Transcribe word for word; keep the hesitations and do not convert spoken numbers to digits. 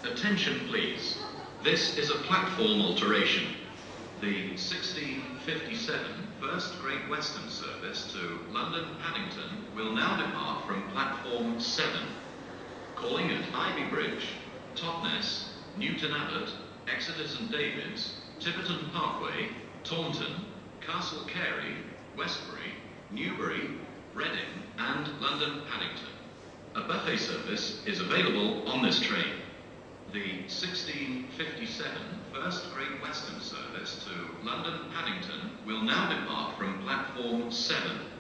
Attention please. This is a platform alteration. The sixteen fifty-seven First Great Western service to London Paddington will now depart from platform seven. Calling at Ivy Bridge, Totnes, Newton Abbot, Exeter Saint David's, Tiverton Parkway, Taunton, Castle Carey, Westbury, Newbury, Reading and London Paddington. A buffet service is available on this train. The sixteen fifty-seven First Great Western service to London Paddington will now depart from platform seven.